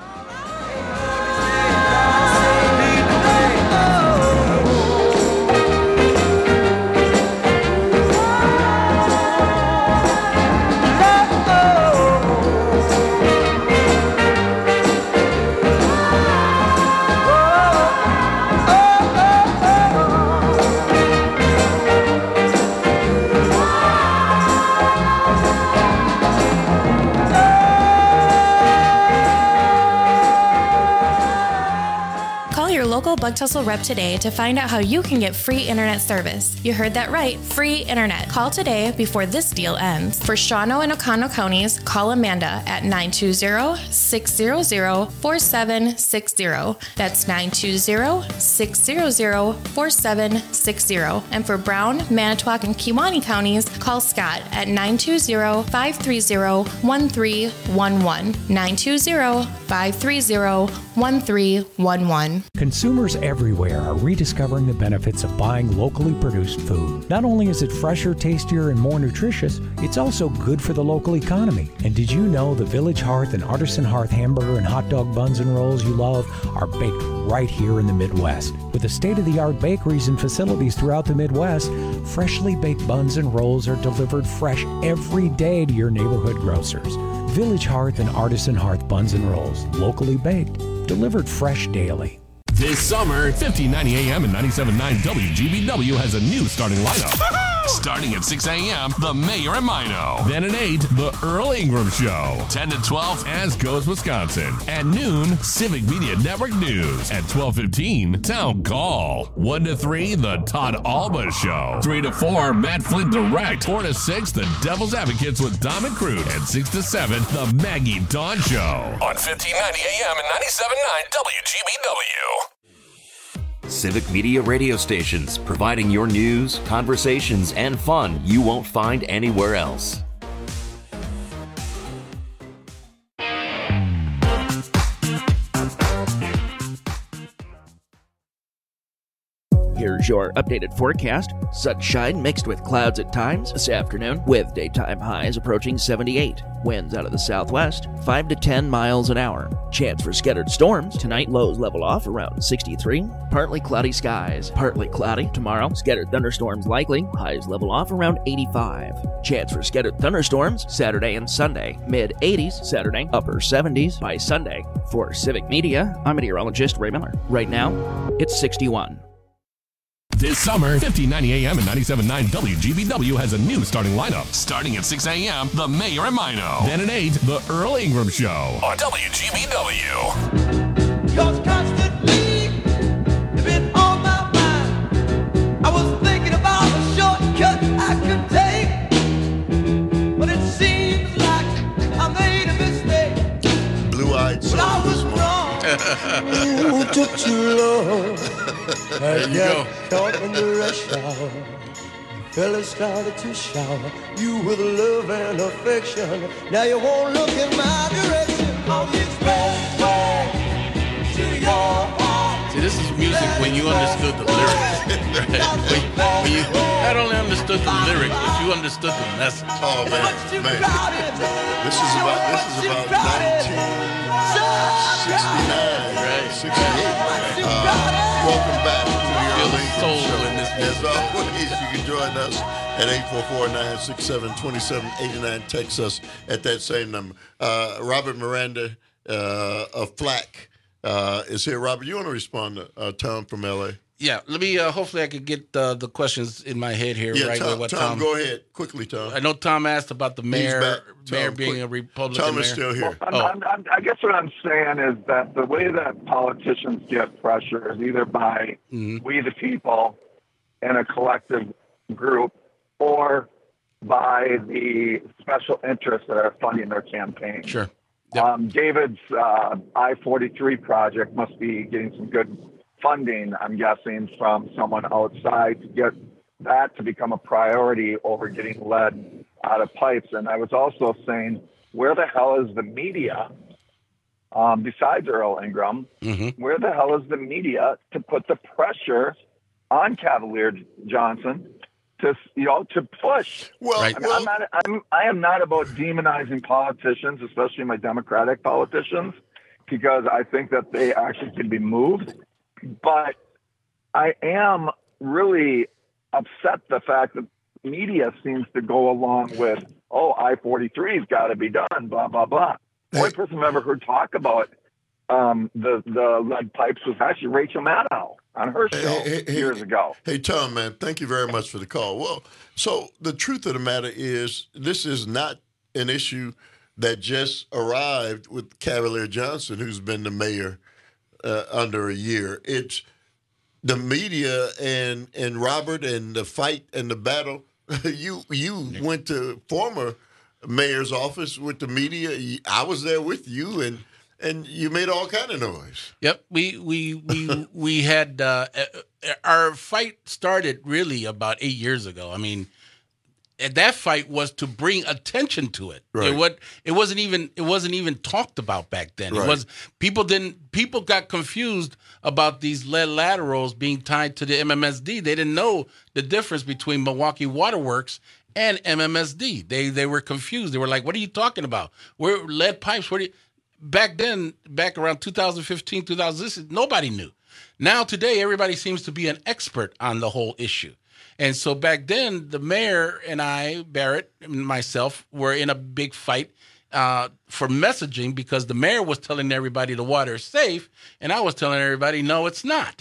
Speaker 16: Local Bug Tussle rep today to find out how you can get free internet service. You heard that right, free internet. Call today before this deal ends. For Shawano and Oconto counties, call Amanda at 920-600-4760. That's 920-600-4760. And for Brown, Manitowoc, and Kewaunee counties, call Scott at 920-530-1311. 920-530-1311.
Speaker 17: Consumers everywhere are rediscovering the benefits of buying locally produced food. Not only is it fresher, tastier, and more nutritious, it's also good for the local economy. And did you know the Village Hearth and Artisan Hearth hamburger and hot dog buns and rolls you love are baked right here in the Midwest? With the state-of-the-art bakeries and facilities throughout the Midwest, freshly baked buns and rolls are delivered fresh every day to your neighborhood grocers. Village Hearth and Artisan Hearth buns and rolls, locally baked, delivered fresh daily.
Speaker 2: This summer, 1590 AM and 97.9 WGBW has a new starting lineup. Starting at 6 a.m., The Mayor and Mino. Then at 8, The Earl Ingram Show. 10 to 12, As Goes Wisconsin. At noon, Civic Media Network News. At 12:15, Town Call. 1 to 3, The Todd Alba Show. 3 to 4, Matt Flint Direct. 4 to 6, The Devil's Advocates with Dom and Cruz. And 6 to 7, The Maggie Dawn Show.
Speaker 3: On 1590 AM and 97.9 WGBW.
Speaker 5: Civic Media radio stations, providing your news, conversations, and fun you won't find anywhere else.
Speaker 25: Here's your updated forecast. Sunshine mixed with clouds at times this afternoon, with daytime highs approaching 78. Winds out of the southwest, 5 to 10 miles an hour. Chance for scattered storms. Tonight, lows level off around 63. Partly cloudy skies. Partly cloudy. Tomorrow, scattered thunderstorms likely. Highs level off around 85. Chance for scattered thunderstorms Saturday and Sunday. Mid-80s Saturday, upper 70s by Sunday. For Civic Media, I'm meteorologist Ray Miller. Right now, it's 61.
Speaker 2: This summer, 1590 AM and 97.9 WGBW has a new starting lineup. Starting at 6 a.m., The Mayor and Mino. Then at 8, The Earl Ingram Show.
Speaker 3: On WGBW.
Speaker 26: Cause constantly you've been on my mind. I was thinking about a shortcut I could take, but it seems like I made a mistake.
Speaker 14: Blue-eyed soul.
Speaker 26: But I was wrong. Ooh, took too long.
Speaker 15: There you go.
Speaker 26: Caught in the rush hour. Fellas started to shower you with love and affection. Now you won't look in my direction. On the expressway to your heart.
Speaker 15: See, this is music when you understood the lyrics. Right? When you not only understood the lyrics, but you understood the message.
Speaker 14: Oh man. This is about 1969, right? 68. Welcome back to the Earl Ingram Show.
Speaker 15: In this
Speaker 14: as always, you can join us at 844-967-2789. Text us at that same number. Robert Miranda of Flack is here. Robert, you want to respond to Tom from LA?
Speaker 15: Yeah, let me. Hopefully, I could get the questions in my head here.
Speaker 14: Yeah,
Speaker 15: right
Speaker 14: Tom,
Speaker 15: away. What
Speaker 14: Tom, go ahead quickly, Tom.
Speaker 15: I know Tom asked about the mayor,
Speaker 14: Tom,
Speaker 15: being a Republican.
Speaker 14: Tom is still here.
Speaker 12: Well, I guess what I'm saying is that the way that politicians get pressure is either by we the people in a collective group, or by the special interests that are funding their campaign.
Speaker 15: Sure.
Speaker 12: Yep. David's I-43 project must be getting some good funding, I'm guessing, from someone outside to get that to become a priority over getting lead out of pipes. And I was also saying, where the hell is the media, besides Earl Ingram, where the hell is the media to put the pressure on Cavalier Johnson to push?
Speaker 14: Well,
Speaker 12: I mean, I am not about demonizing politicians, especially my Democratic politicians, because I think that they actually can be moved. But I am really upset the fact that media seems to go along with, I-43 has got to be done, blah, blah, blah. The only person I've ever heard talk about the lead pipes was actually Rachel Maddow on her show years ago.
Speaker 14: Hey, Tom, man, thank you very much for the call. Well, so the truth of the matter is this is not an issue that just arrived with Cavalier Johnson, who's been the mayor under a year. It's the media and Robert and the fight and the battle. You went to former mayor's office with the media. I was there with you, and you made all kind of noise.
Speaker 15: Yep, we had our fight started really about 8 years ago. I mean, that fight was to bring attention to it.
Speaker 14: Right.
Speaker 15: It wasn't even talked about back then. Right. It was people got confused about these lead laterals being tied to the MMSD. They didn't know the difference between Milwaukee Water Works and MMSD. They were confused. They were like, "What are you talking about? We're lead pipes. What are you?" Back then, back around 2015, 2000, nobody knew. Now today, everybody seems to be an expert on the whole issue. And so back then, the mayor and I, Barrett and myself, were in a big fight for messaging because the mayor was telling everybody the water is safe, and I was telling everybody, no, it's not.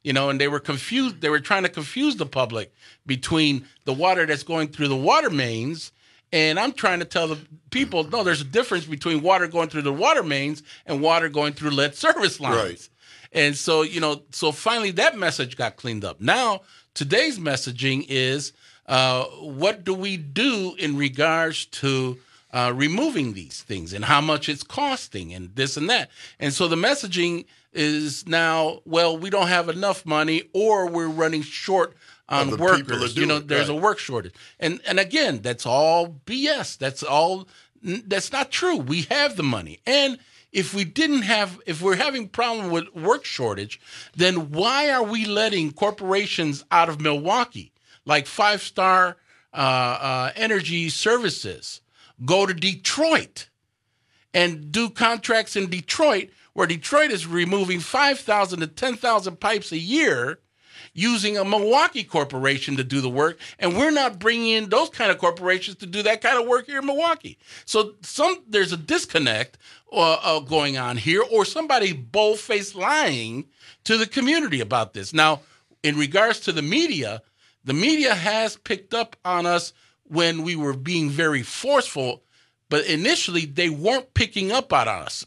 Speaker 15: And they were confused. They were trying to confuse the public between the water that's going through the water mains. And I'm trying to tell the people, no, there's a difference between water going through the water mains and water going through lead service lines.
Speaker 14: Right.
Speaker 15: And so, so finally that message got cleaned up. Now, today's messaging is, what do we do in regards to removing these things and how much it's costing and this and that? And so the messaging is now, well, we don't have enough money, or we're running short on workers. There's a work shortage. And again, that's all BS. That's not true. We have the money. And if we're having problem with work shortage, then why are we letting corporations out of Milwaukee, like 5-Star Energy Services, go to Detroit and do contracts in Detroit, where Detroit is removing 5,000 to 10,000 pipes a year, using a Milwaukee corporation to do the work, and we're not bringing in those kind of corporations to do that kind of work here in Milwaukee. So there's a disconnect going on here, or somebody bold-faced lying to the community about this. Now, in regards to the media has picked up on us when we were being very forceful, but initially they weren't picking up on us.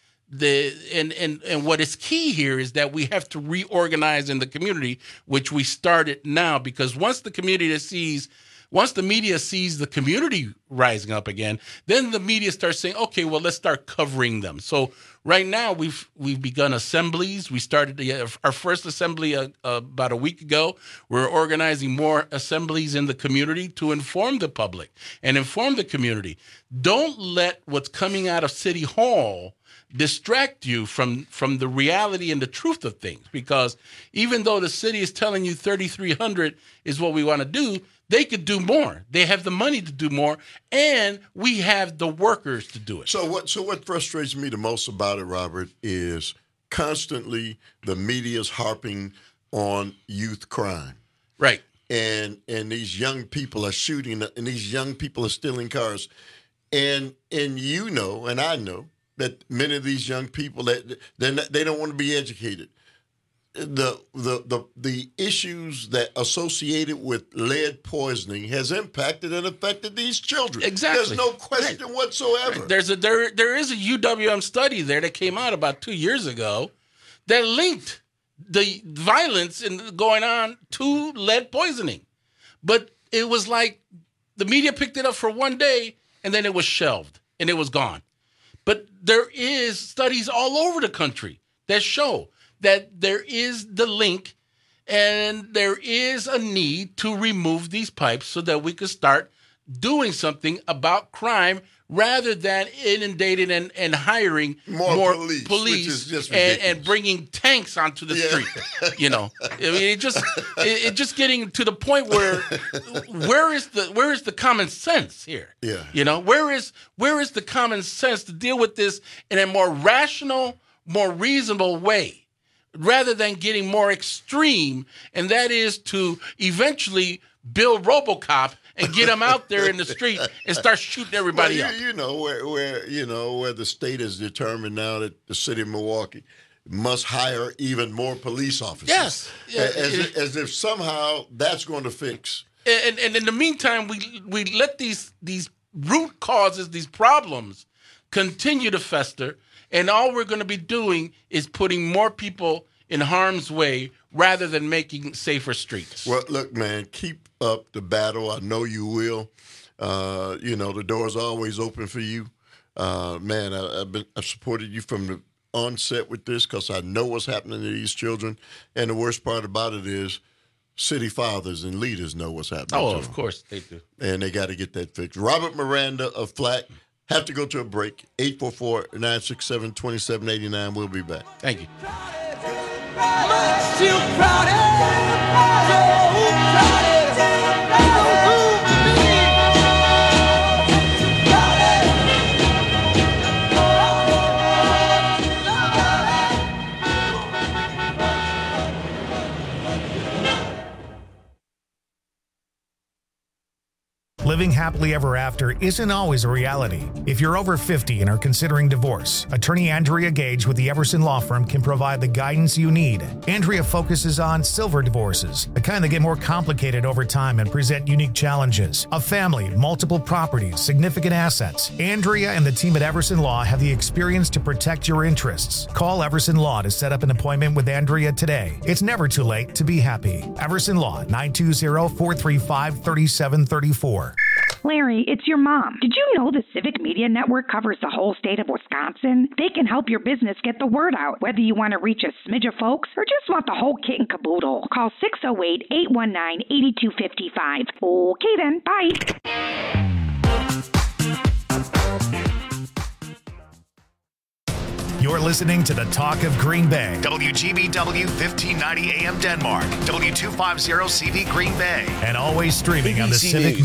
Speaker 15: And what is key here is that we have to reorganize in the community, which we started now, because once the media sees the community rising up again, then the media starts saying, okay, well, let's start covering them. So right now we've begun assemblies. We started our first assembly about a week ago. We're organizing more assemblies in the community to inform the public and inform the community. Don't let what's coming out of City Hall distract you from the reality and the truth of things, because even though the city is telling you 3,300 is what we want to do, they could do more. They have the money to do more, and we have the workers to do it.
Speaker 14: So what frustrates me the most about it, Robert, is constantly the media's harping on youth crime.
Speaker 15: Right.
Speaker 14: And these young people are shooting, and these young people are stealing cars. And and I know that many of these young people that they don't want to be educated. The issues that associated with lead poisoning has impacted and affected these children.
Speaker 15: Exactly.
Speaker 14: There's no question whatsoever.
Speaker 15: Right. There is a UWM study there that came out about 2 years ago that linked the violence going on to lead poisoning. But it was like the media picked it up for one day and then it was shelved and it was gone. But there is studies all over the country that show that there is the link and there is a need to remove these pipes so that we could start doing something about crime rather than inundating and hiring more police
Speaker 14: which is just
Speaker 15: and bringing tanks onto the street. I mean, it just getting to the point where where is the common sense here?
Speaker 14: Yeah.
Speaker 15: Where is the common sense to deal with this in a more rational, more reasonable way, rather than getting more extreme, and that is to eventually build RoboCop and get them out there in the street and start shooting everybody up.
Speaker 14: Where the state is determined now that the city of Milwaukee must hire even more police officers.
Speaker 15: Yes.
Speaker 14: As if somehow that's going to fix.
Speaker 15: And in the meantime, we let these root causes, these problems, continue to fester, and all we're going to be doing is putting more people in harm's way rather than making safer streets.
Speaker 14: Well, look, man, keep up the battle. I know you will. The door's always open for you. Man, I've supported you from the onset with this because I know what's happening to these children. And the worst part about it is city fathers and leaders know what's happening to them.
Speaker 15: Of course they do.
Speaker 14: And they got to get that fixed. Robert Miranda of Flack. Have to go to a break. 844-967-2789. We'll be back.
Speaker 15: Thank you.
Speaker 7: Living happily ever after isn't always a reality. If you're over 50 and are considering divorce, attorney Andrea Gage with the Everson Law Firm can provide the guidance you need. Andrea focuses on silver divorces, the kind that get more complicated over time and present unique challenges. A family, multiple properties, significant assets. Andrea and the team at Everson Law have the experience to protect your interests. Call Everson Law to set up an appointment with Andrea today. It's never too late to be happy. Everson Law, 920-435-3734.
Speaker 13: Larry, it's your mom. Did you know the Civic Media Network covers the whole state of Wisconsin? They can help your business get the word out, whether you want to reach a smidge of folks or just want the whole kit and caboodle. Call 608-819-8255. Okay then, bye.
Speaker 7: You're listening to the Talk of Green Bay. WGBW 1590 AM Denmark. W250 CV Green Bay. And always streaming on the
Speaker 1: ABC
Speaker 7: Civic
Speaker 1: News.